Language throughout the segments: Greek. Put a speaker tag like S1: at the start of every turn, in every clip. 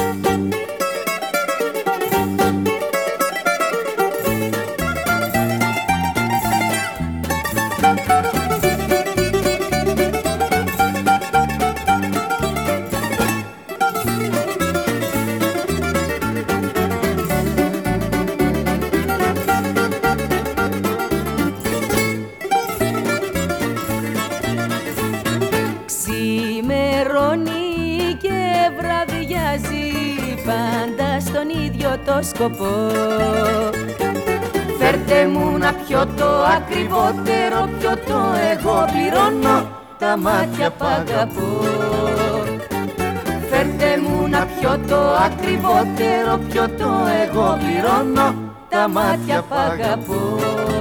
S1: Ξημερώνει και βραδιάζει πάντα στον ίδιο το σκοπό. Φέρτε μου να πιω το ακριβότερο πιωτό, εγώ πληρώνω τα μάτια π' αγαπώ. Φέρτε μου να πιω το ακριβότερο πιωτό, εγώ πληρώνω τα μάτια π' αγαπώ.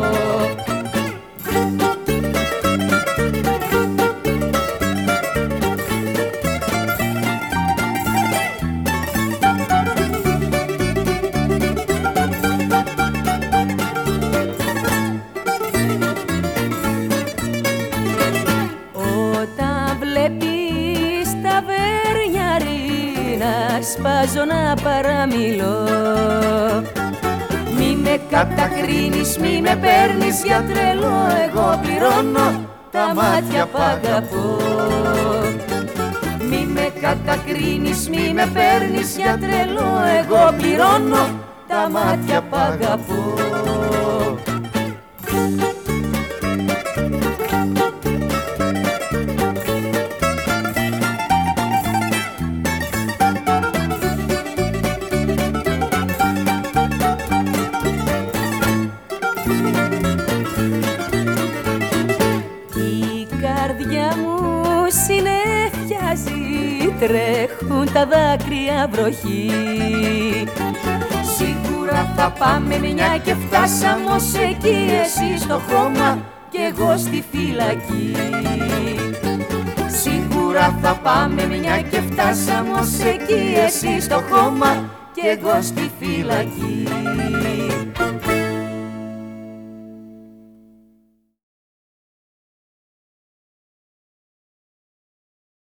S1: Σπάζω να παραμιλώ. Μη με κατακρίνεις, μη με παίρνεις για τρελό, εγώ πληρώνω τα μάτια π' αγαπώ. Μη με κατακρίνεις, μη με παίρνεις για τρελό, εγώ πληρώνω τα μάτια π' αγαπώ. Συνεφιάζει, τρέχουν τα δάκρυα βροχή. Σίγουρα θα πάμε μια και φτάσαμε ως εκεί, εσύ στο χώμα κι εγώ στη φυλακή. Σίγουρα θα πάμε μια και φτάσαμε ως εκεί, εσύ στο χώμα κι εγώ στη φυλακή.